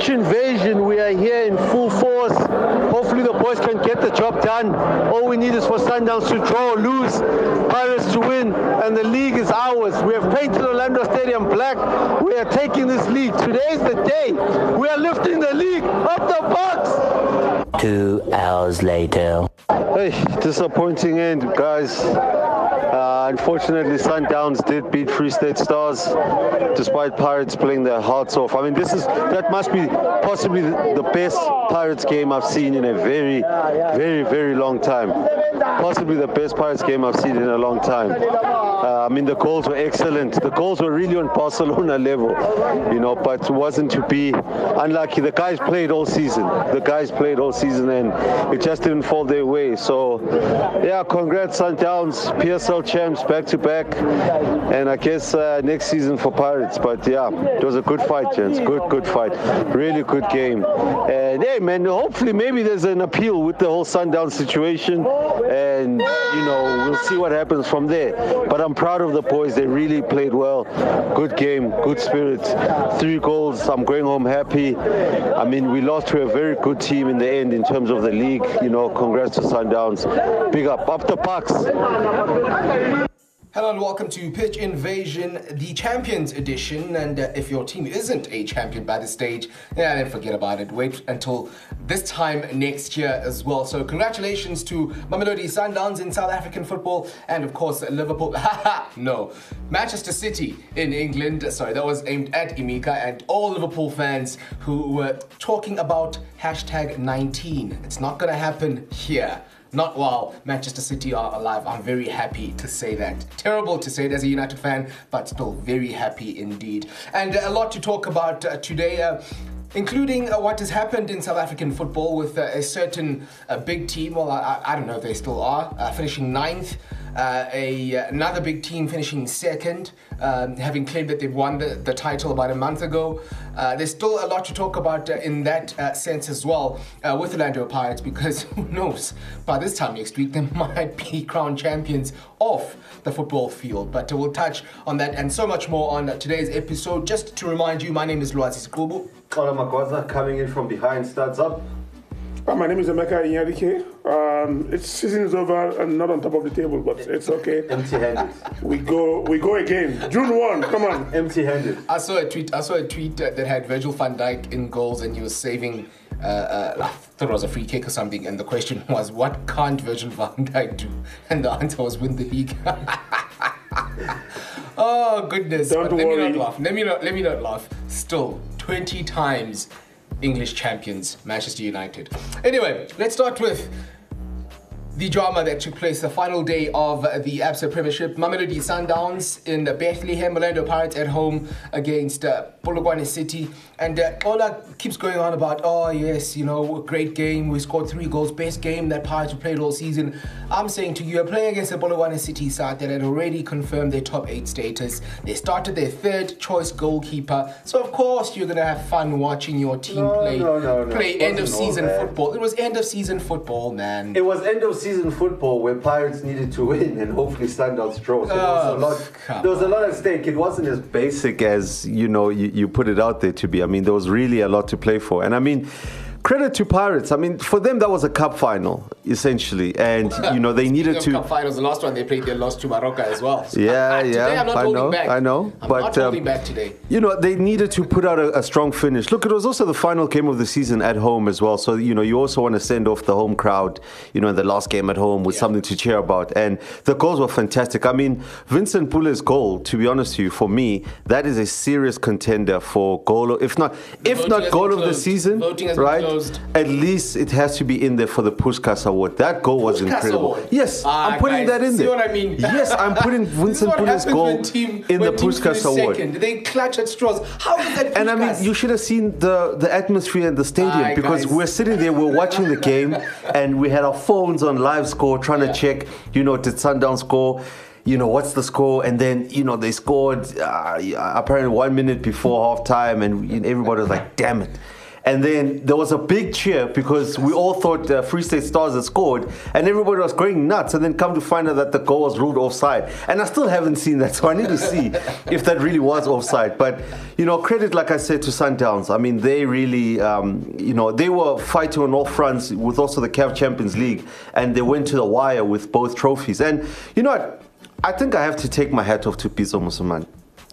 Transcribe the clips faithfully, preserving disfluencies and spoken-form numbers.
Pitch Invasion. We are here in full force. Hopefully the boys can get the job done. All we need is for Sundowns to draw or lose, Pirates to win, and the league is ours. We have painted Orlando Stadium black. We are taking this league. Today is the day. We are lifting the league up the box. Two hours later. Hey, disappointing end, guys. Uh, unfortunately, Sundowns did beat Free State Stars, despite Pirates playing their hearts off. I mean, this is that must be possibly the best Pirates game I've seen in a very, very, very long time. Possibly the best Pirates game I've seen in a long time. Uh, I mean, the goals were excellent. The goals were really on Barcelona level, you know, but it wasn't to be. Unlucky. The guys played all season. The guys played all season, and it just didn't fall their way. So, yeah, congrats Sundowns, P S L champs back to back, and I guess uh, next season for Pirates. But yeah, it was a good fight, gents. Good, good fight. Really good game. And hey, man, hopefully maybe there's an appeal with the whole Sundowns situation, and you know we'll see what happens from there. But I'm proud of the boys. They really played well. Good game, good spirit. Three goals. I'm going home happy. I mean, we lost to a very good team in the end in terms of the league. You know, congrats to Sundowns. Big up, up the Pucks. Hello and welcome to Pitch Invasion, the Champions Edition. And uh, if your team isn't a champion by this stage, yeah, then forget about it. Wait until this time next year as well. So congratulations to Mamelodi Sundowns in South African football, and of course Liverpool. Haha, no, Manchester City in England. Sorry, that was aimed at Emeka and all Liverpool fans who were talking about hashtag nineteen. It's not gonna happen here. Not while Manchester City are alive. I'm very happy to say that. Terrible to say it as a United fan, but still very happy indeed. And a lot to talk about uh, today, uh, including uh, what has happened in South African football with uh, a certain uh, big team. Well, I, I don't know if they still are, uh, finishing ninth. Uh, a, another big team finishing second, um, having claimed that they've won the, the title about a month ago. Uh, there's still a lot to talk about uh, in that uh, sense as well uh, with the Orlando Pirates, because who knows, by this time next week they might be crowned champions off the football field. But uh, we'll touch on that and so much more on uh, today's episode. Just to remind you, my name is Lwazi Skubu. Kala Magwaza coming in from behind, starts up. Uh, my name is Emeka Inyadike. Um, it's season is over and not on top of the table, but it's okay. Empty-handed. We go, we go again. June first, come on. Empty-handed. I saw a tweet. I saw a tweet uh, that had Virgil van Dijk in goals, and he was saving. Uh, uh, I thought it was a free kick or something, and the question was, what can't Virgil van Dijk do? And the answer was win the league. Oh goodness! Don't but let worry. me not laugh. Let me not. Let me not laugh. Still, twenty times English champions, Manchester United. Anyway, let's start with the drama that took place the final day of the Absa Premiership. Mamelodi Sundowns in Bethlehem, Orlando Pirates at home against uh, Polokwane City. And uh, Ola keeps going on about, oh yes, you know, great game. We scored three goals, best game that Pirates have played all season. I'm saying to you, you're playing against the Polokwane City side that had already confirmed their top eight status. They started their third choice goalkeeper. So of course you're going to have fun watching your team no, play, no, no, no. play end of season that. football. It was end of season football, man. It was end of season football where Pirates needed to win and hopefully Sundowns draw. So Oh, there was a lot. There was a lot at stake. It wasn't as basic as you know you, you put it out there to be. I mean, there was really a lot to play for, and I mean, credit to Pirates. I mean, for them that was a cup final essentially, and you know they needed to. Cup finals, the last one they played, they lost to Morocco as well. So Yeah, today yeah, I'm not I holding know, back. I know, I'm but, not holding um, back today. You know, they needed to put out a, a strong finish. Look, it was also the final game of the season at home as well. So, you know, you also want to send off the home crowd, you know, in the last game at home with Yeah. something to cheer about. And the goals were fantastic. I mean, Vincent Pule's goal, to be honest with you, for me, that is a serious contender for goal, if not, if voting not has goal been of the closed. season, Voting has been right? closed. At least it has to be in there for the Puskas Award. That goal was Puskas incredible. Award? Yes, Ah, I'm putting guys, that in see there. what I mean? Yes, I'm putting This is Vincent what Pule's happens goal when team, in the when team Puskas finish Award. second. They clutch at straws. How is that? And I mean, Puskas? you should have seen the, the atmosphere in the stadium Aye, because guys. we're sitting there, we're watching the game, and we had our phones on live score trying Yeah. to check, you know, did Sundown score? You know, what's the score? And then, you know, they scored uh, apparently one minute before half time, and you know, everybody was like, damn it. And then there was a big cheer because we all thought uh, Free State Stars had scored, and everybody was going nuts. And then come to find out that the goal was ruled offside. And I still haven't seen that, so I need to see if that really was offside. But, you know, credit, like I said, to Sundowns. I mean, they really, um, you know, they were fighting on all fronts with also the C A F Champions League, and they went to the wire with both trophies. And, you know what? I think I have to take my hat off to Pitso Mosimane.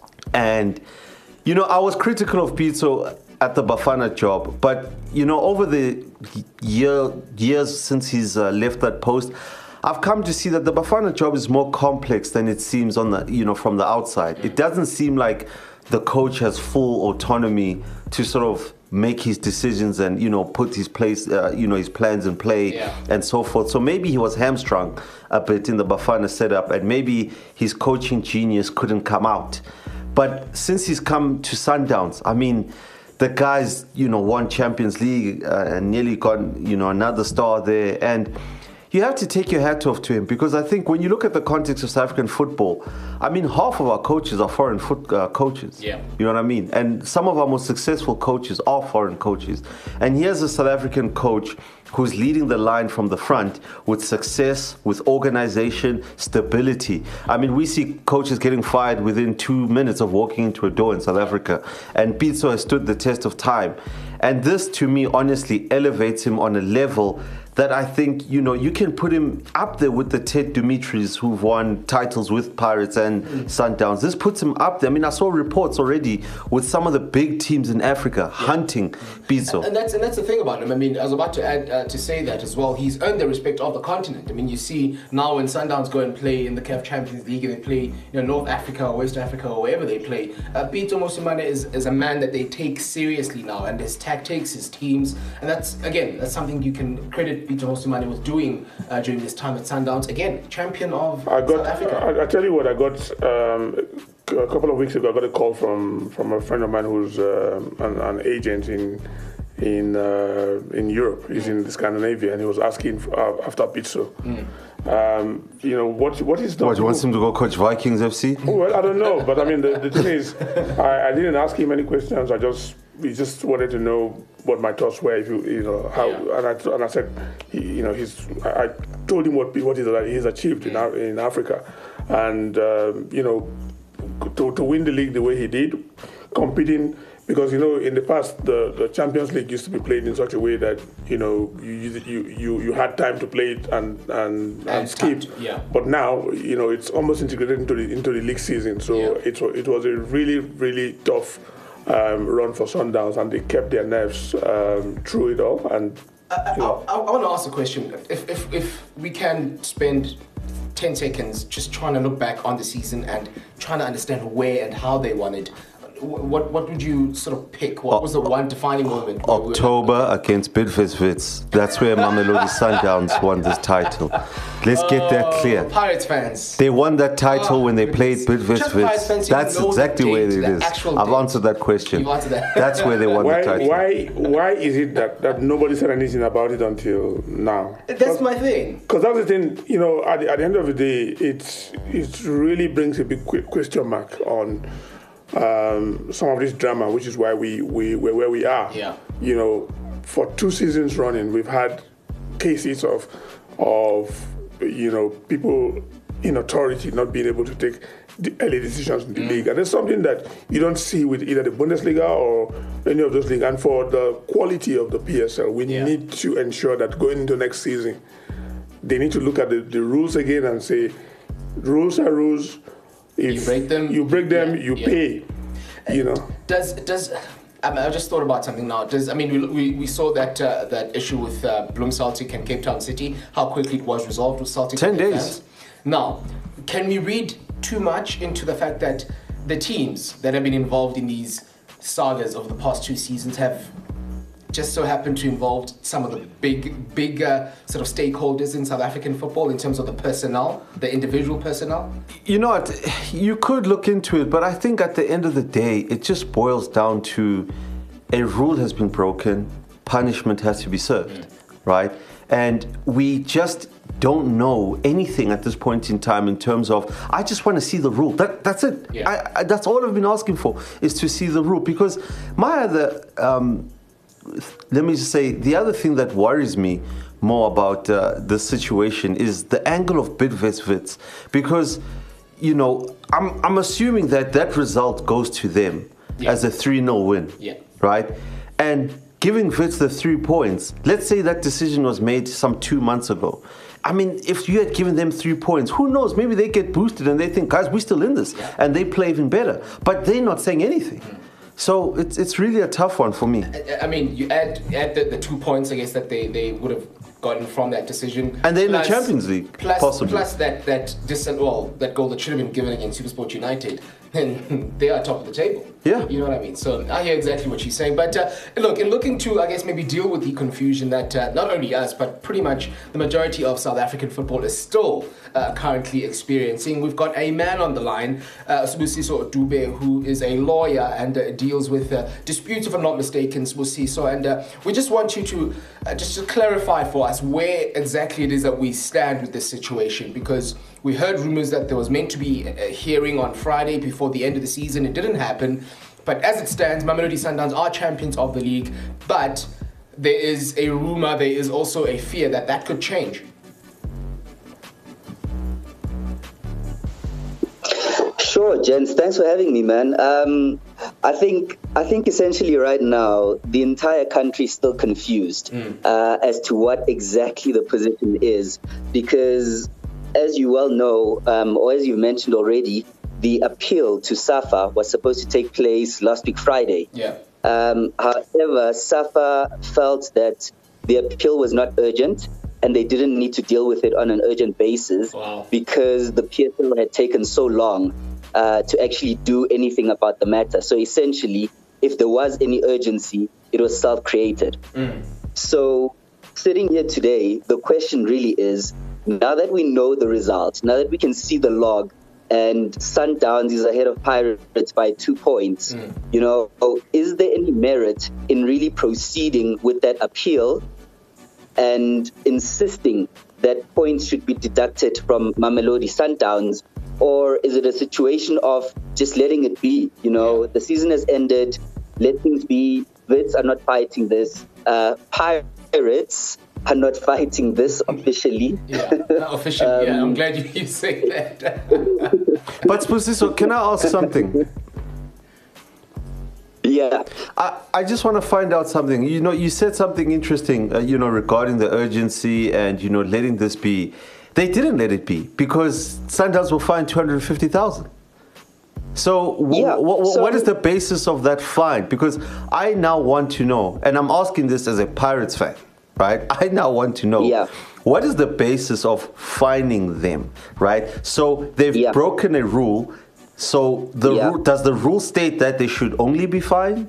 And, you know, I was critical of Pitso at the Bafana job, but, you know, over the year, years since he's uh, left that post, I've come to see that the Bafana job is more complex than it seems on the, you know, from the outside. It doesn't seem like the coach has full autonomy to sort of make his decisions and, you know, put his place, uh, you know, his plans in play yeah. and so forth. So maybe he was hamstrung a bit in the Bafana setup, and maybe his coaching genius couldn't come out. But since he's come to Sundowns, I mean, the guy's, you know, won Champions League uh, and nearly got, you know, another star there. And you have to take your hat off to him, because I think when you look at the context of South African football, I mean, half of our coaches are foreign foot, uh, coaches. Yeah. You know what I mean? And some of our most successful coaches are foreign coaches. And here's a South African coach who's leading the line from the front with success, with organization, stability. I mean, we see coaches getting fired within two minutes of walking into a door in South Africa. And Pitso has stood the test of time. And this, to me, honestly elevates him on a level that I think, you know, you can put him up there with the Ted Dimitris who've won titles with Pirates and mm. Sundowns. This puts him up there. I mean, I saw reports already with some of the big teams in Africa yeah. hunting Pitso. And, and that's and that's the thing about him. I mean, I was about to add uh, to say that as well. He's earned the respect of the continent. I mean, you see now when Sundowns go and play in the C A F Champions League, and they play, you know, North Africa or West Africa or wherever they play, uh, Pitso Mosimane is, is a man that they take seriously now, and his tactics, his teams, and that's, again, that's something you can credit Pitso Mosimane was doing uh, during this time at Sundowns. Again, champion of I got, South Africa. I, I tell you what, I got um, a couple of weeks ago. I got a call from from a friend of mine who's uh, an, an agent in in uh, in Europe. He's in Scandinavia, and he was asking for, uh, after Pitso. Mm. Um, you know, what what is the... What, you want him to go coach Vikings F C? Well, I don't know, but I mean, the, the thing is, I, I didn't ask him any questions. I just we just wanted to know what my thoughts were, if you you know how, yeah. and I and I said, he, you know, he's I, I told him what what he's, he's achieved in in Africa, and um, you know, to to win the league the way he did, competing. Because, you know, in the past, the, the Champions League used to be played in such a way that, you know, you you you, you had time to play it and and, and, and skip. To, yeah. But now, you know, it's almost integrated into the into the league season. So yeah. it, it was a really, really tough um, run for Sundowns, and they kept their nerves um, through it all. And I, I, I, I want to ask a question. If, if, if we can spend ten seconds just trying to look back on the season and trying to understand where and how they won it, What what would you sort of pick? What was the one defining moment? October against Bidvest Wits. That's where Mamelodi Sundowns won this title. Let's get that clear. Oh, Pirates fans. They won that title oh, when they played Bidvest Wits. That's exactly where it is. I've answered that question. You've answered that. That's where they won why, the title. Why why is it that, that nobody said anything about it until now? That's my thing. Because that's the thing, you know, at the, at the end of the day, it's it really brings a big question mark on Um, some of this drama, which is why we, we we're where we are. Yeah. You know, for two seasons running, we've had cases of of you know people in authority not being able to take the early decisions in the mm. league, and it's something that you don't see with either the Bundesliga or any of those leagues. And for the quality of the P S L, we yeah. need to ensure that going into next season, they need to look at the, the rules again and say, rules are rules. If you break them, you break them, yeah, you yeah. pay. You know. Does does I, mean, I just thought about something now. Does I mean we we, we saw that uh, that issue with uh, Bloem Celtic and Cape Town City, how quickly it was resolved with Celtic. Ten days. Fans. Now, can we read too much into the fact that the teams that have been involved in these sagas over the past two seasons have just so happened to involve some of the big, big uh, sort of stakeholders in South African football in terms of the personnel, the individual personnel? You know what, you could look into it, but I think at the end of the day, it just boils down to a rule has been broken, punishment has to be served, mm. right? And we just don't know anything at this point in time in terms of, I just want to see the rule. That, that's it. Yeah. I, I, that's all I've been asking for, is to see the rule. Because my other... Um, let me just say, the other thing that worries me more about uh, the situation is the angle of Bidvest Wits, because, you know, I'm I'm assuming that that result goes to them yeah. as a three nil win, yeah. right? And giving Wits the three points, let's say that decision was made some two months ago. I mean, if you had given them three points, who knows? Maybe they get boosted and they think, guys, we're still in this, yeah. and they play even better. But they're not saying anything. Mm. So it's it's really a tough one for me. I, I mean, you add add the, the two points, I guess, that they, they would have gotten from that decision. And then plus, the Champions League, plus, possibly. Plus that that dis- well, that goal that should have been given against Supersport United, then they are top of the table. Yeah. You know what I mean? So I hear exactly what she's saying. But uh, look, in looking to, I guess, maybe deal with the confusion that uh, not only us, but pretty much the majority of South African football is still uh, currently experiencing, we've got a man on the line, uh, Sibusiso Dube, who is a lawyer and uh, deals with uh, disputes, if I'm not mistaken, Sibusiso. And uh, we just want you to uh, just to clarify for us where exactly it is that we stand with this situation, because we heard rumors that there was meant to be a hearing on Friday before the end of the season. It didn't happen. But as it stands, Mamelodi Sundowns are champions of the league. But there is a rumor, there is also a fear that that could change. Sure, gents. Thanks for having me, man. Um, I think I think essentially right now the entire country is still confused mm. uh, as to what exactly the position is, because, as you well know, um, or as you mentioned already, the appeal to SAFA was supposed to take place last week Friday. Yeah. Um, however, SAFA felt that the appeal was not urgent and they didn't need to deal with it on an urgent basis wow. because the P S L had taken so long uh, to actually do anything about the matter. So essentially, if there was any urgency, it was self-created. Mm. So sitting here today, the question really is, now that we know the results, now that we can see the log, and Sundowns is ahead of Pirates by two points, mm. you know, is there any merit in really proceeding with that appeal and insisting that points should be deducted from Mamelodi Sundowns? Or is it a situation of just letting it be? You know, yeah. the season has ended, let things be. Wits are not fighting this. Uh, Pirates are not fighting this officially. Yeah, not officially. um, yeah, I'm glad you, you say that. But Sibusiso, can I ask something? Yeah. I, I just want to find out something. You know, you said something interesting, uh, you know, regarding the urgency and, you know, letting this be. They didn't let it be because Sundowns will fine two hundred fifty thousand. So, w- yeah, w- so what is the basis of that fine? Because I now want to know, and I'm asking this as a Pirates fan, right? I now want to know, yeah. what is the basis of fining them, right? So they've yeah. broken a rule. So the yeah. rule, does the rule state that they should only be fined?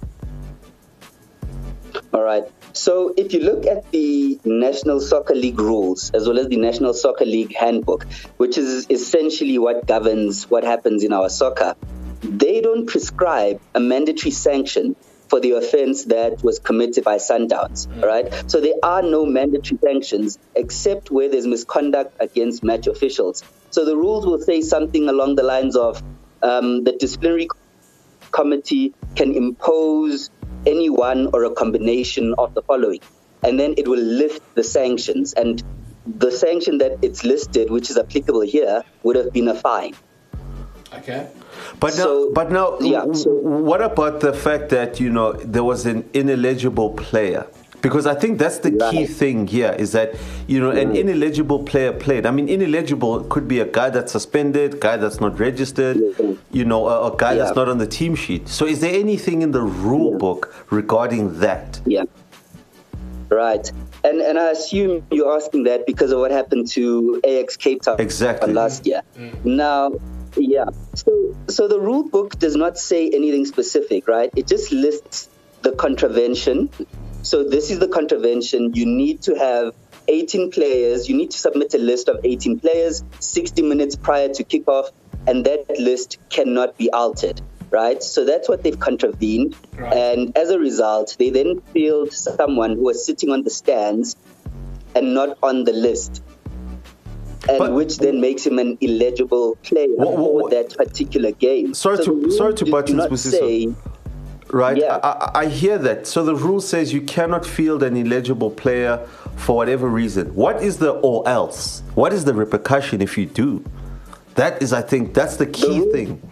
All right. So if you look at the National Soccer League rules, as well as the National Soccer League handbook, which is essentially what governs what happens in our soccer, they don't prescribe a mandatory sanction for the offense that was committed by Sundowns, mm. right? So there are no mandatory sanctions except where there's misconduct against match officials. So the rules will say something along the lines of um, the disciplinary committee can impose any one or a combination of the following, and then it will list the sanctions, and the sanction that it's listed, which is applicable here, would have been a fine. Okay. But so, now, but now, yeah, so, what about the fact that, you know, there was an ineligible player? Because I think that's the right. key thing here is that, you know, an ineligible player played. I mean, ineligible could be a guy that's suspended, guy that's not registered, yeah. you know, a, a guy yeah. that's not on the team sheet. So is there anything in the rule yeah. book regarding that? Yeah. Right. And and I assume you're asking that because of what happened to A X Cape Town exactly. last year. Mm. Now, yeah. So so the rule book does not say anything specific, right? It just lists the contravention. So this is the contravention. You need to have eighteen players. You need to submit a list of eighteen players sixty minutes prior to kickoff, and that list cannot be altered, right? So that's what they've contravened. Right. And as a result, they then field someone who was sitting on the stands and not on the list, and but, which then makes him an illegible player what, what, for that particular game. Sorry so to sorry to butt in, say. right? Yeah. I, I hear that. So the rule says you cannot field an illegible player for whatever reason. What is the or else? What is the repercussion if you do? That is, I think, that's the key The rule- thing.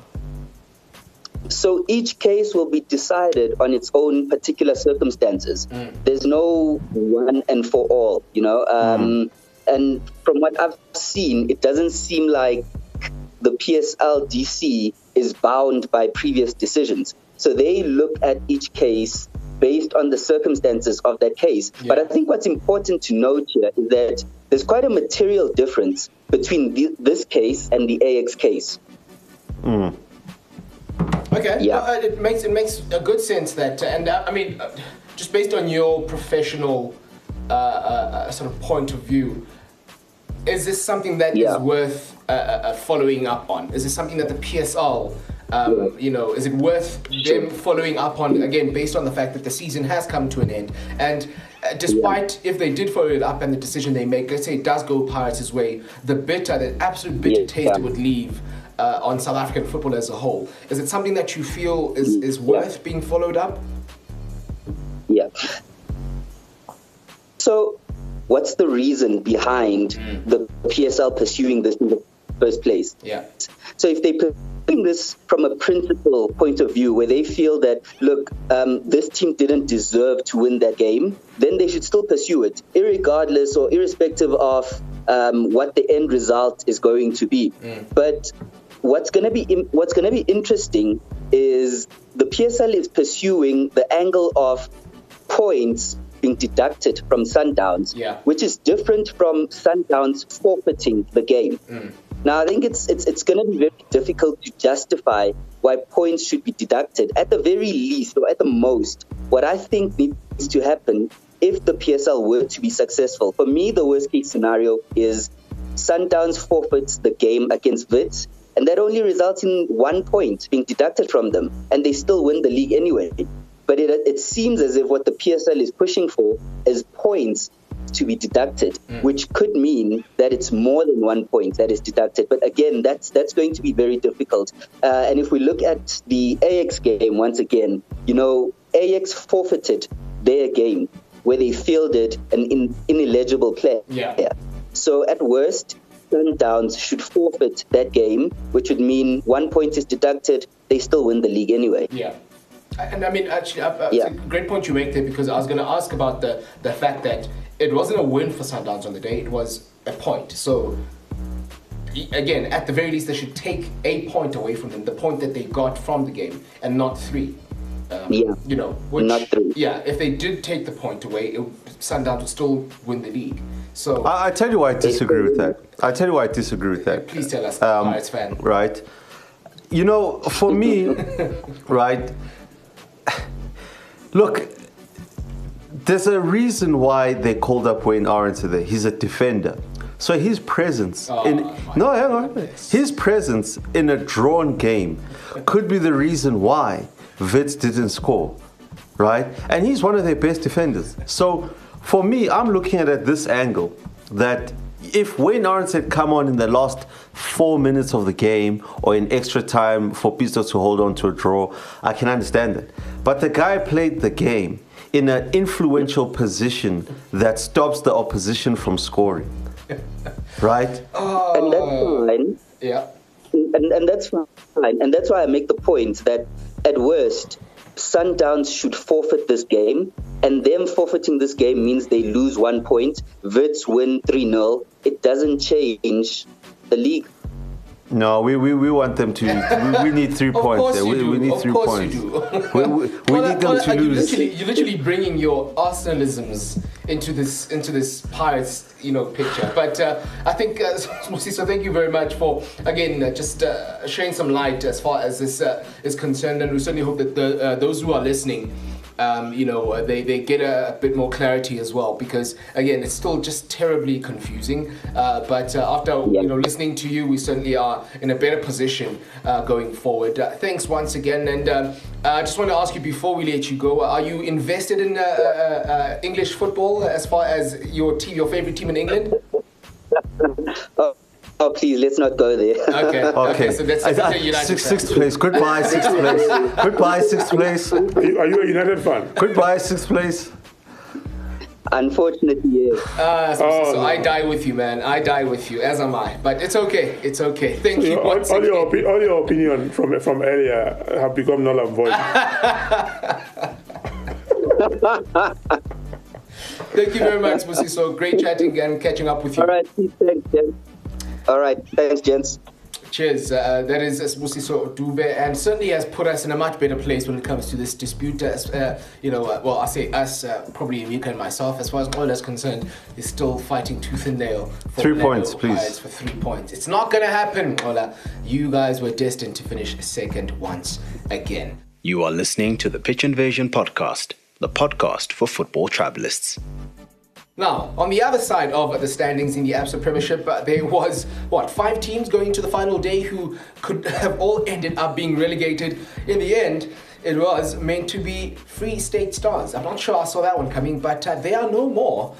So each case will be decided on its own particular circumstances. Mm. There's no one and for all, you know. Um, Mm. And from what I've seen, it doesn't seem like the P S L D C is bound by previous decisions. So they look at each case based on the circumstances of that case. Yeah. But I think what's important to note here is that there's quite a material difference between the, this case and the A X case. Mm. Okay. Yeah. Uh, it makes it makes a good sense that, and uh, I mean, uh, just based on your professional uh, uh, sort of point of view, is this something that Yeah. is worth uh, uh, following up on? Is this something that the P S L, um, you know, is it worth them following up on, again, based on the fact that the season has come to an end? And uh, despite if they did follow it up and the decision they make, let's say it does go Pirates' way, the bitter, the absolute bitter Yeah. taste it would leave uh, on South African football as a whole, is it something that you feel is, is worth being followed up? Yeah. So, what's the reason behind the P S L pursuing this in the first place? Yeah. So, if they pursuing this from a principle point of view, where they feel that, look, um, this team didn't deserve to win that game, then they should still pursue it, irregardless or irrespective of um, what the end result is going to be. But what's going to be in, what's going to be interesting is the P S L is pursuing the angle of points being deducted from Sundowns, Yeah. which is different from Sundowns forfeiting the game. Now, I think it's it's it's going to be very difficult to justify why points should be deducted. At the very least, or at the most, what I think needs to happen if the P S L were to be successful, for me, the worst case scenario is Sundowns forfeits the game against Wits, and that only results in one point being deducted from them, and they still win the league anyway. But it, it seems as if what the P S L is pushing for is points to be deducted, Mm. which could mean that it's more than one point that is deducted. But again, that's that's going to be very difficult. Uh, and if we look at the A X game once again, you know, A X forfeited their game where they fielded an in, ineligible player. Yeah. So at worst, Sundowns should forfeit that game, which would mean one point is deducted. They still win the league anyway. Yeah. And I mean, actually, uh, uh, Yeah. it's a great point you make there, because I was going to ask about the, the fact that it wasn't a win for Sundowns on the day, it was a point. So, y- again, at the very least, they should take a point away from them, the point that they got from the game, and not three. Um, Yeah. You know, which, Not three. yeah, if they did take the point away, it, Sundowns would still win the league. So, I, I tell you why I disagree with that. I tell you why I disagree with that. please tell us, Um, Pirates fan. Right. You know, for me, right, look, there's a reason why they called up Wayne Arendse today. He's a defender. So his presence Oh, in my no, hang on. His presence in a drawn game could be the reason why Wits didn't score, right? And he's one of their best defenders. So for me, I'm looking at it at this angle that if Wayne Arendse had come on in the last four minutes of the game or in extra time for Pistons to hold on to a draw, I can understand it. But the guy played the game in an influential position that stops the opposition from scoring. Right? And that's fine. Yeah. And, and that's fine. And that's why I make the point that at worst, Sundowns should forfeit this game. And them forfeiting this game means they lose one point. Wits win three nil. It doesn't change the league. No, we, we, we want them to. We, we need three Of points. course there. you We, do. we need Of three course points. you do. we we, we Well, need them well, to you lose. Literally, you're literally bringing your Arsenalisms into this into this Pirates, you know, picture. But uh, I think, uh, so thank you very much for again uh, just uh, sharing some light as far as this uh, is concerned, and we certainly hope that the, uh, those who are listening, um, you know, uh, they, they get a, a bit more clarity as well, because again, it's still just terribly confusing. Uh, but uh, after Yeah. you know listening to you, we certainly are in a better position uh, going forward. Uh, thanks once again, and um, I just want to ask you before we let you go: are you invested in uh, uh, uh, English football as far as your team, your favorite team in England? Oh, Oh, please, let's not go there. Okay, okay, Okay. so that's I- I- United six, fans. sixth place. Goodbye, sixth place. Goodbye, sixth place. Are you, are you a United fan? Goodbye, sixth place. Unfortunately, yes. Uh, so, Oh, so no. I die with you, man. I die with you, as am I. But it's okay. It's okay. Thank you. All, once all your again. opi- all your opinion from from earlier have become null and void. Thank you very much, Musi. So great chatting and catching up with you. All right, thanks, gents. All right, thanks, gents. Cheers. Uh, that is Sibusiso Dube, and certainly has put us in a much better place when it comes to this dispute. As, uh, you know, uh, well, I say us, uh, probably Mika and myself, as far as Ola is concerned, is still fighting tooth and nail. For Three Orlando points, please. Pirates For three points. It's not going to happen, Ola. You guys were destined to finish second once again. You are listening to the Pitch Invasion podcast, the podcast for football travelists. Now, on the other side of the standings in the Absa Premiership, uh, there was, what, five teams going to the final day who could have all ended up being relegated. In the end, it was meant to be Free State Stars. I'm not sure I saw that one coming, but uh, they are no more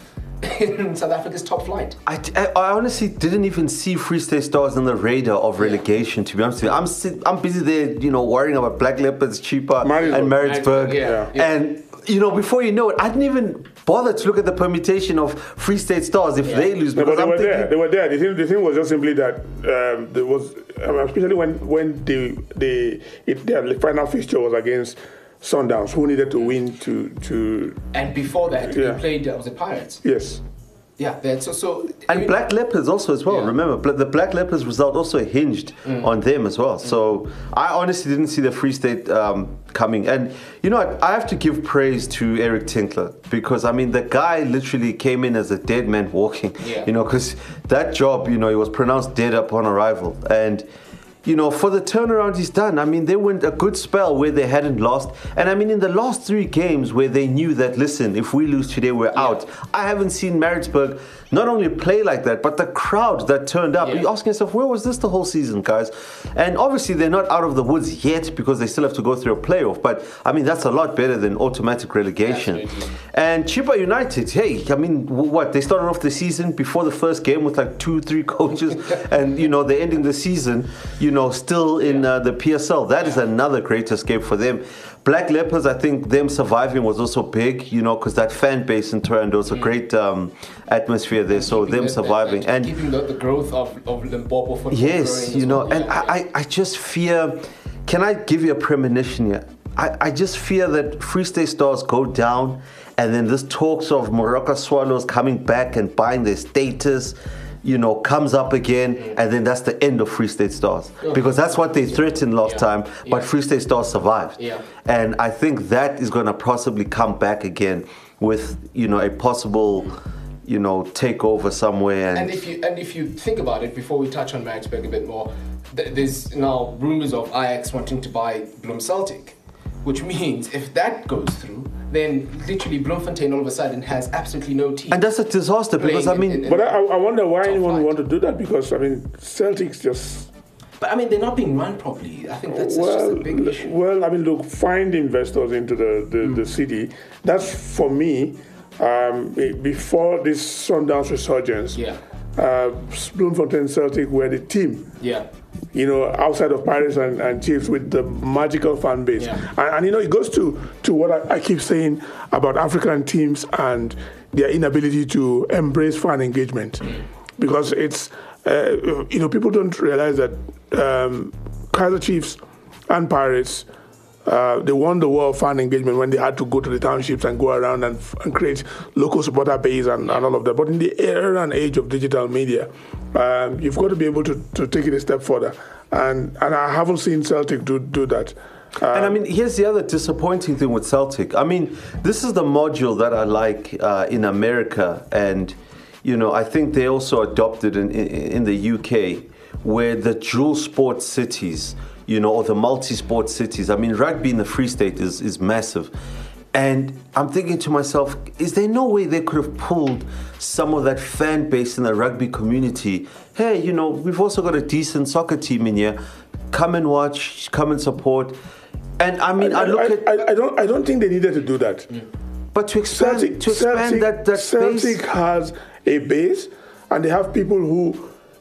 in South Africa's top flight. I, I honestly didn't even see Free State Stars on the radar of relegation, to be honest with you. I'm sit, I'm busy there, you know, worrying about Black Leopards, Chipa, Maritzburg. and Maritzburg. Yeah, yeah. And, you know, before you know it, I didn't even bother to look at the permutation of Free State Stars if they lose. No, Because but they I'm were thinking, there. They were there. The thing, the thing was just simply that um, there was, um, especially when when the the it, their final fixture was against Sundowns, who needed to win to to And before that, Yeah. they played, uh, was it Pirates? yes. Yeah, that's so. so And Black Leopards also as well. Yeah. Remember, Bla- the Black Leopards result also hinged on them as well. So I honestly didn't see the Free State um, coming. And you know what? I have to give praise to Eric Tinkler because I mean the guy literally came in as a dead man walking. Yeah. You know, because that job, you know, he was pronounced dead upon arrival. And you know, for the turnaround he's done, I mean, they went a good spell where they hadn't lost. And I mean, in the last three games where they knew that, listen, if we lose today, we're out. I haven't seen Maritzburg not only play like that, but the crowd that turned up. Yeah. You're asking yourself, where was this the whole season, guys? And obviously, they're not out of the woods yet because they still have to go through a playoff. But I mean, that's a lot better than automatic relegation. Absolutely. And Chipa United, hey, I mean, w- what? They started off the season before the first game with like two, three coaches. And, you know, they're ending the season, you know, still in uh, the P S L. That is another great escape for them. Black Leopards, I think them surviving was also big, you know, because that fan base in Toronto is a great um, atmosphere there. So keeping them the- surviving. and And keeping the, the growth of, of Limpopo football. yes, growing you as know, well. and Yeah, I, yeah. I, I just fear, can I give you a premonition here? I, I just fear that Free State Stars go down and then this talks of Morocco Swallows coming back and buying their status, you know, comes up again, and then that's the end of Free State Stars. Because that's what they threatened last Yeah. time, but Yeah. Free State Stars survived. Yeah. And I think that is going to possibly come back again with, you know, a possible, you know, takeover somewhere. And, And if you and if you think about it, before we touch on Maritzburg a bit more, th- there's now rumours of Ajax wanting to buy Bloem Celtic, which means if that goes through, then literally Bloemfontein all of a sudden has absolutely no team. and that's a disaster because, I playing mean, in- in- But I, I wonder why Top anyone would flight. want to do that because I mean Celtics just But I mean, they're not being run properly. I think that's, that's well, just a big issue. well, I mean, look, find investors into the, the, the city. That's for me. Um, be- before this Sundowns resurgence, Yeah. uh, Bloemfontein Celtic were the team. Yeah. You know, outside of Pirates and, and Chiefs with the magical fan base. Yeah. And, and, you know, it goes to, to what I, I keep saying about African teams and their inability to embrace fan engagement. Because it's, uh, you know, people don't realize that um, Kaizer Chiefs and Pirates, uh, they won the war of fan engagement when they had to go to the townships and go around and, and create local supporter base and, and all of that. But in the era and age of digital media, um, you've got to be able to, to take it a step further. And and I haven't seen Celtic do, do that. and I mean, here's the other disappointing thing with Celtic. I mean, this is the module that I like uh, in America, and you know, I think they also adopted in, in, in the U K, where the dual sport cities, you know, or the multi-sport cities. I mean, rugby in the Free State is, is massive. And I'm thinking to myself, is there no way they could have pulled some of that fan base in the rugby community? Hey, you know, we've also got a decent soccer team in here. Come and watch, come and support. And I mean, I, I, look I, at, I, I don't I don't think they needed to do that. but to expand, Celtic, to expand Celtic, that, that Celtic space. has a base, and they have people who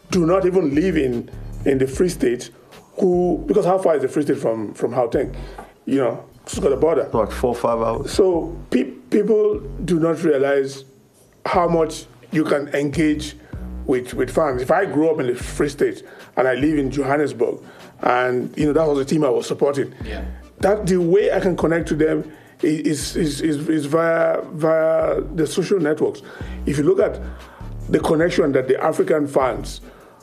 do not even live in, in the Free State, who, because how far is the Free State from, from Gauteng? You know, it's got a border. Like four or five hours. So pe- people do not realize how much you can engage with, with fans. If I grew up in the Free State and I live in Johannesburg, and you know that was the team I was supporting, yeah. that the way I can connect to them is is, is, is via via the social networks. If you look at the connection that the African fans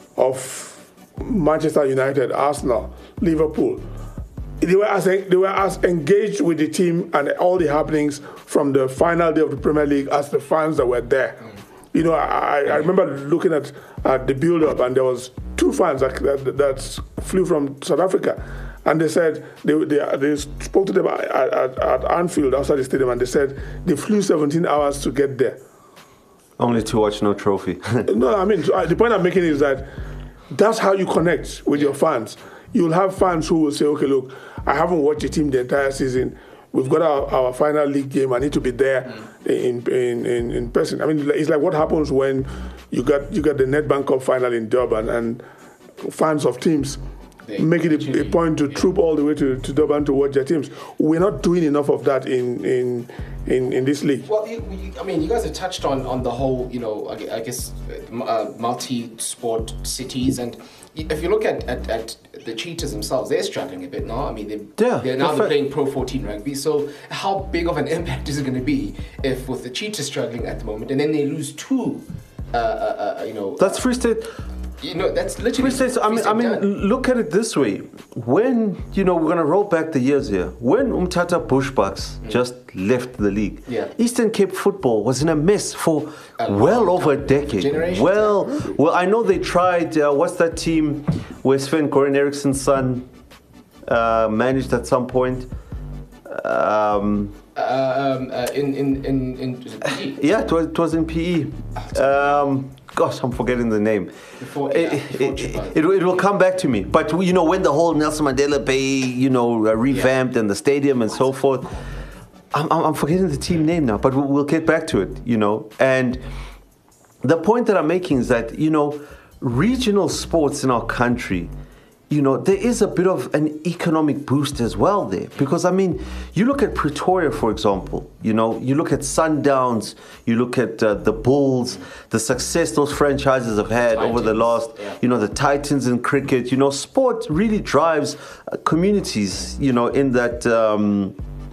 of Manchester United, Arsenal, Liverpool, they were as they were as engaged with the team and all the happenings from the final day of the Premier League as the fans that were there. Mm. You know, I, I remember looking at, at the build-up, and there was two fans that, that, that flew from South Africa, and they said they they, they spoke to them at, at, at Anfield outside the stadium, and they said they flew seventeen hours to get there. Only to watch no trophy. No, I mean the point I'm making is that that's how you connect with your fans. You'll have fans who will say, "Okay, look, I haven't watched the team the entire season. We've got our, our final league game. I need to be there mm. in, in, in, in person." I mean, it's like what happens when you got you got the Nedbank Cup final in Durban, and fans of teams they make it a, a point to yeah. troop all the way to, to Durban to watch their teams. We're not doing enough of that in in, in, in this league. Well, you, you, I mean, you guys have touched on, on the whole, you know, I, I guess, uh, multi-sport cities, and if you look at, at, at the Cheetahs themselves, they're struggling a bit now. I mean, they're, yeah, they're now playing Pro fourteen rugby. So how big of an impact is it going to be if with the Cheetahs struggling at the moment, and then they lose two, uh, uh, uh, you know... That's Free State... You know, that's literally... Free State, I mean, I mean look at it this way. When, you know, we're going to roll back the years here. When Umtata Bushbucks mm. just left the league, yeah. Eastern Cape football was in a mess for a well over a decade. Generation. Well, well, I know they tried, uh, what's that team where Sven Goran Eriksson's son uh, managed at some point? Um... Uh, um, uh, in, in, in, in P E? Yeah, it was, it was in P E. Um, gosh, I'm forgetting the name. Before, yeah, it, before it, it, it will come back to me. But, you know, when the whole Nelson Mandela Bay, you know, uh, revamped yeah. and the stadium and so forth, I'm, I'm forgetting the team name now, but we'll, we'll get back to it, you know. And the point that I'm making is that, you know, regional sports in our country, you know, there is a bit of an economic boost as well there. Because, I mean, you look at Pretoria, for example, you know, you look at Sundowns, you look at uh, the Bulls, the success those franchises have had Titans, over the last, yeah. you know, the Titans in cricket, you know, sport really drives uh, communities, you know, in that, um,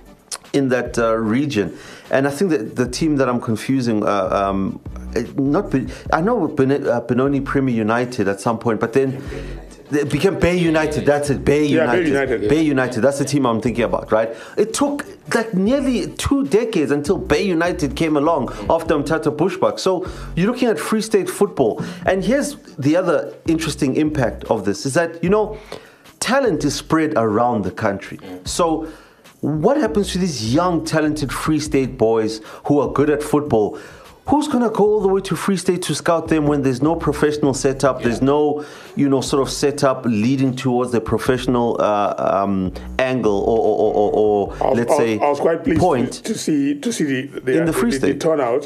in that uh, region. And I think that the team that I'm confusing, uh, um, not, ben- I know Ben- uh, Benoni Premier United at some point, but then... It became Bay United, that's it, Bay yeah, United. Bay United. Bay United, that's the team I'm thinking about, right? It took like nearly two decades until Bay United came along after Umtata Bushbuck. So you're looking at Free State football. And here's the other interesting impact of this, is that, you know, talent is spread around the country. So what happens to these young, talented Free State boys who are good at football? Who's going to go all the way to Free State to scout them when there's no professional setup, yeah. there's no, you know, sort of setup leading towards the professional uh, um, angle or, or, or, or was, let's I was, say, I was quite pleased point to, to see to see the, the, in the, Free the, State. the turnout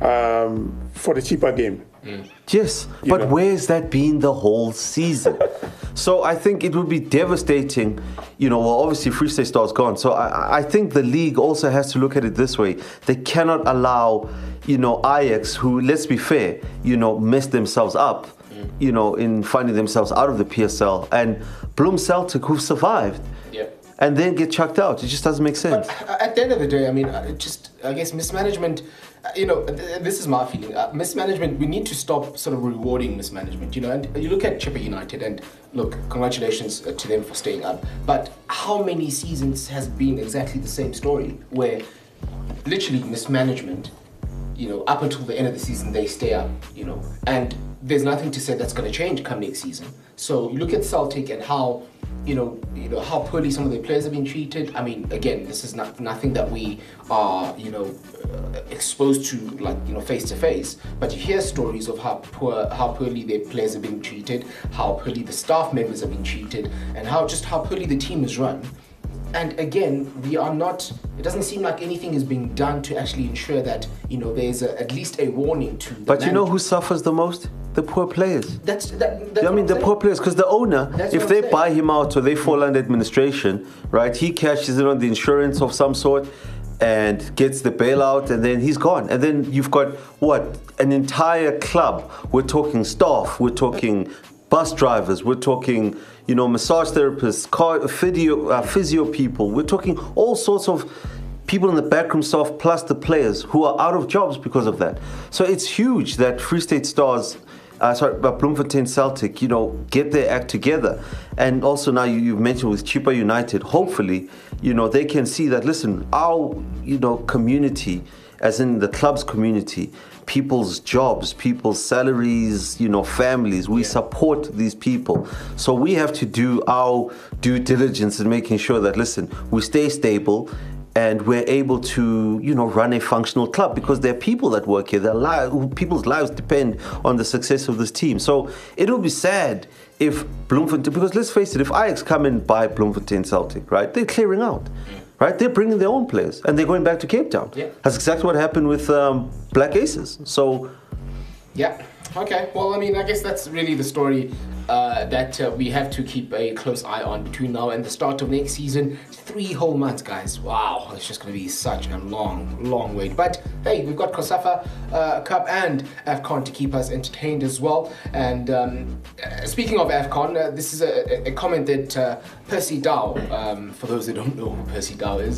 um, for the cheaper game. Mm. Yes, you but know. where's that been the whole season? So I think it would be devastating, you know, well, obviously Free State Star's gone. So I, I think the league also has to look at it this way. They cannot allow, you know, Ajax, who, let's be fair, you know, messed themselves up, mm. you know, in finding themselves out of the P S L, and Bloem Celtic, who survived, yeah. and then get chucked out. It just doesn't make sense. But at the end of the day, I mean, just, I guess, mismanagement, you know, this is my feeling. Uh, mismanagement, we need to stop sort of rewarding mismanagement, you know, and you look at Chippa United, and look, congratulations to them for staying up, but how many seasons has been exactly the same story, where literally mismanagement, you know, up until the end of the season, they stay up, you know, and there's nothing to say that's going to change come next season. So you look at Celtic and how, you know, you know how poorly some of their players have been treated. I mean, again, this is not nothing that we are, you know, uh, exposed to, like, you know, face to face. But you hear stories of how poor, how poorly their players have been treated, how poorly the staff members have been treated, and how just how poorly the team is run. And again, we are not, it doesn't seem like anything is being done to actually ensure that, you know, there's a, at least a warning to the But you know manager. who suffers the most? The poor players. That's that. That's I mean, the poor players, because the owner, That's if what they I'm buy saying. him out or they fall under administration, right, he cashes in on the insurance of some sort and gets the bailout, and then he's gone. And then you've got, what, an entire club. We're talking staff, we're talking bus drivers, we're talking, you know, massage therapists, car, physio, uh, physio people. We're talking all sorts of people in the backroom staff plus the players who are out of jobs because of that. So it's huge that Free State Stars, uh, sorry, but Bloemfontein Celtic, you know, get their act together. And also now you, you've mentioned with Chippa United, hopefully, you know, they can see that, listen, our, you know, community, as in the club's community, people's jobs, people's salaries, you know, families, we support these people. So we have to do our due diligence in making sure that, listen, we stay stable, and we're able to, you know, run a functional club, because there are people that work here. Their li- people's lives depend on the success of this team. So it'll be sad if Bloemfontein, because let's face it, if Ajax come and buy Bloemfontein Celtic, right, they're clearing out, right? They're bringing their own players and they're going back to Cape Town. Yeah. That's exactly what happened with um, Black Aces. So, yeah. Okay. Well, I mean, I guess that's really the story uh, that uh, we have to keep a close eye on between now and the start of next season. Three whole months, guys. Wow, it's just going to be such a long, long wait. But hey, we've got COSAFA uh, Cup and AFCON to keep us entertained as well. And um, uh, speaking of AFCON, uh, this is a, a comment that uh, Percy Dow, um, for those that don't know who Percy Dow is,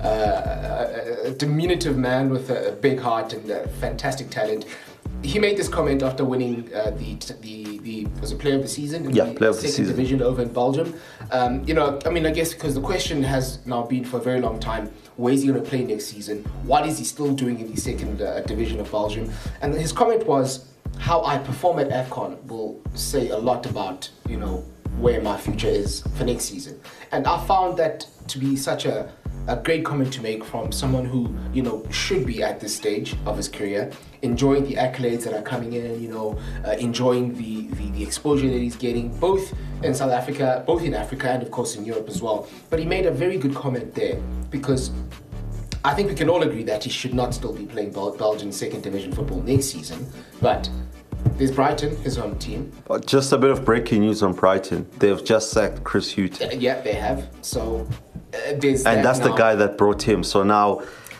uh, a, a diminutive man with a, a big heart and a fantastic talent. He made this comment after winning uh, the the the was a player of the season in Yeah, the player of the second season. division over in Belgium. Um, you know, I mean, I guess because the question has now been for a very long time: where is he going to play next season? What is he still doing in the second uh, division of Belgium? And his comment was, "How I perform at AFCON will say a lot about, you know, where my future is for next season." And I found that to be such a a great comment to make from someone who, you know, should be at this stage of his career, enjoying the accolades that are coming in, you know, uh, enjoying the, the, the exposure that he's getting, both in South Africa, both in Africa and of course in Europe as well. But he made a very good comment there, because I think we can all agree that he should not still be playing Bel- Belgian second division football next season. But there's Brighton, his home team. just a bit of breaking news on Brighton. They've just sacked Chris Hught. Uh, yeah, they have. So uh, there's And that that's the now. guy that brought him. So now,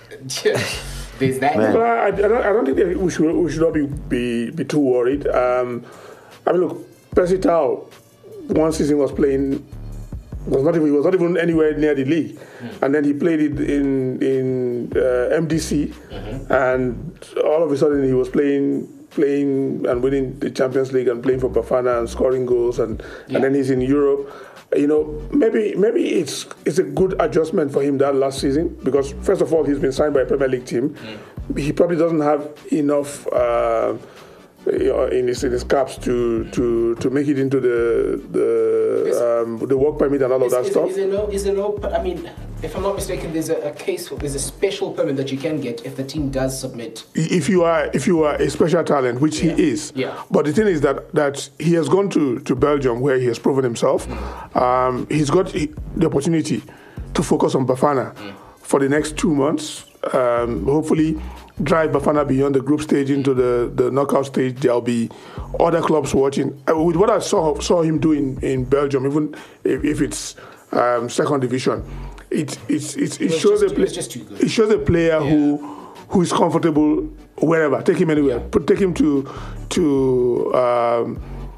There's that. Man. But I, I, don't, I don't think that we should we should not be be, be too worried. Um, I mean, look, Percy Tau, one season was playing, was not even he was not even anywhere near the league, mm. and then he played it in in uh, M D C, mm-hmm. and all of a sudden he was playing playing and winning the Champions League and playing for Bafana and scoring goals, and, yeah. and then he's in Europe. You know, maybe maybe it's it's a good adjustment for him that last season, because first of all, he's been signed by a Premier League team. Mm. He probably doesn't have enough uh, in his in his caps to, to, to make it into the the um, the work permit and all of is, that is, stuff. Is there no? Is there no? I mean, if I'm not mistaken, there's a, a case for there's a special permit that you can get if the team does submit. If you are if you are a special talent, which yeah. he is, yeah. But the thing is that that he has gone to, to Belgium, where he has proven himself. Mm. Um, he's got the opportunity to focus on Bafana mm. for the next two months. Um, hopefully, drive Bafana beyond the group stage into the, the knockout stage. There'll be other clubs watching. Uh, with what I saw saw him do in, in Belgium, even if, if it's um, second division. It it it, it shows just, a play, it, just too good. it shows a player yeah. who who is comfortable wherever. Take him anywhere. Yeah. Put take him to to um,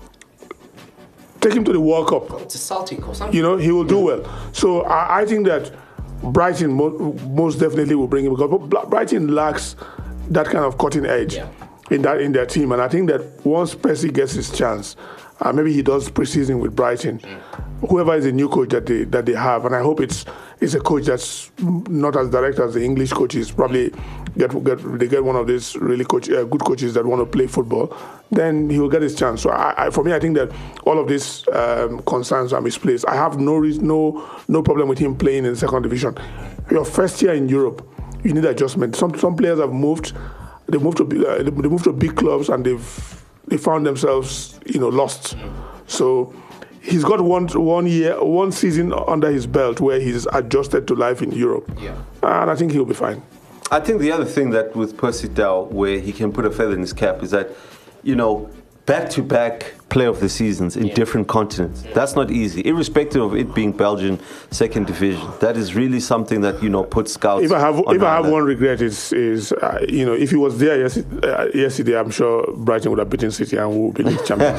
take him to the World Cup. It's a Celtic or something. You know, he will do well. So I, I think that Brighton mo- most definitely will bring him, because Brighton lacks that kind of cutting edge yeah. in that in their team. And I think that once Percy gets his chance, uh, maybe he does preseason with Brighton. Mm. Whoever is the new coach that they that they have, and I hope it's it's a coach that's not as direct as the English coaches. Probably get, get they get one of these really coach uh, good coaches that want to play football. Then he will get his chance. So I, I, for me, I think that all of these um, concerns are misplaced. I have no reason, no no problem with him playing in the second division. Your first year in Europe, you need adjustment. Some some players have moved. They moved to uh, they moved to big clubs and they've they found themselves you know lost. So he's got one one year, one season under his belt where he's adjusted to life in Europe, yeah. and I think he'll be fine. I think the other thing that with Percy Tau, where he can put a feather in his cap, is that, you know, back-to-back player of the seasons in Yeah. different continents. That's not easy, irrespective of it being Belgian second division. That is really something that, you know, puts scouts. If I have on if I have alert. one regret, is is uh, you know, if he was there yesterday, uh, yesterday, I'm sure Brighton would have beaten City and we would be league champions.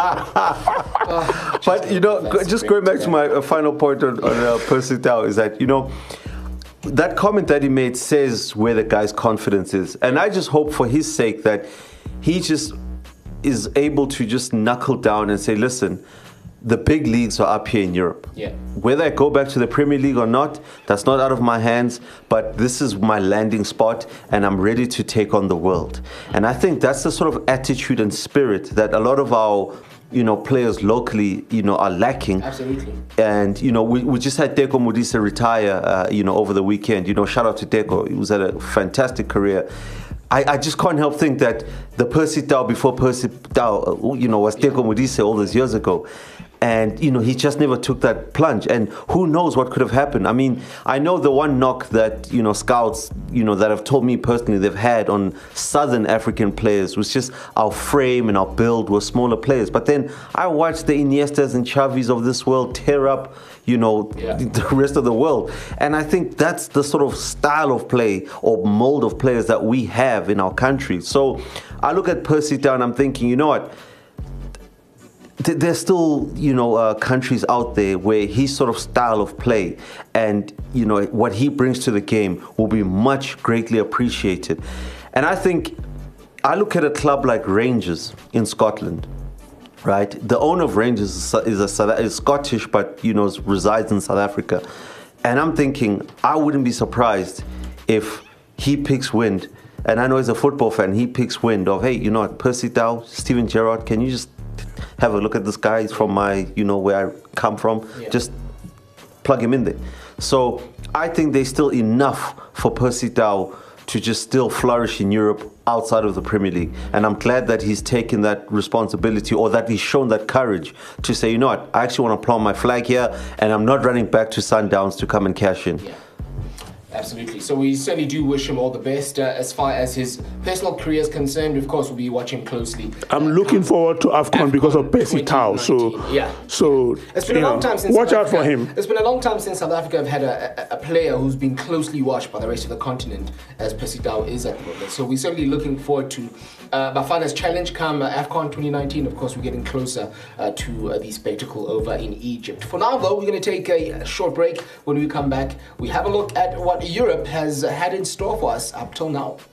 But, you know, go- just going back to my uh, final point on, on uh, Percy Tau is that, you know, that comment that he made says where the guy's confidence is. And I just hope for his sake that he just is able to just knuckle down and say, listen, the big leagues are up here in Europe. Yeah. Whether I go back to the Premier League or not, that's not out of my hands, but this is my landing spot and I'm ready to take on the world. And I think that's the sort of attitude and spirit that a lot of our, you know, players locally, you know, are lacking. Absolutely. And, you know, we, we just had Teko Modise retire, uh, you know, over the weekend. You know, shout out to Teko. He was had a fantastic career. I, I just can't help think that the Percy Tau before Percy Tau, you know, was Teko Modise all those years ago. And, you know, he just never took that plunge. And who knows what could have happened. I mean, I know the one knock that, you know, scouts, you know, that have told me personally they've had on Southern African players was just our frame and our build were smaller players. But then I watched the Iniestas and Xavis of this world tear up, you know, Yeah. the rest of the world. And I think that's the sort of style of play or mold of players that we have in our country. So I look at Percy Tau and I'm thinking, you know what? Th- There's still, you know, uh, countries out there where his sort of style of play and, you know, what he brings to the game will be much greatly appreciated. And I think, I look at a club like Rangers in Scotland, right? The owner of Rangers is a, is a South- is Scottish, but, you know, resides in South Africa. And I'm thinking, I wouldn't be surprised if he picks wind, and I know he's a football fan, he picks wind of, hey, you know what, Percy Tau, Steven Gerrard, can you just have a look at this guy? He's from my, you know, where I come from. Yeah. Just plug him in there. So I think there's still enough for Percy Tau to just still flourish in Europe outside of the Premier League. And I'm glad that he's taken that responsibility, or that he's shown that courage to say, you know what, I actually want to plant my flag here and I'm not running back to Sundowns to come and cash in. Yeah. Absolutely. So we certainly do wish him all the best. Uh, as far as his personal career is concerned, of course, we'll be watching closely. I'm looking forward to AFCON because of Percy Tau. So, twenty nineteen. Yeah. so It's been you a long know, time since watch South out for Africa- him. It's been a long time since South Africa have had a, a, a player who's been closely watched by the rest of the continent, as Percy Tau is at the moment. So we're certainly looking forward to uh, Bafana's challenge come uh, AFCON twenty nineteen. Of course, we're getting closer uh, to uh, the spectacle over in Egypt. For now, though, we're going to take a, a short break. When we come back, we have a look at what Europe has had in store for us up till now.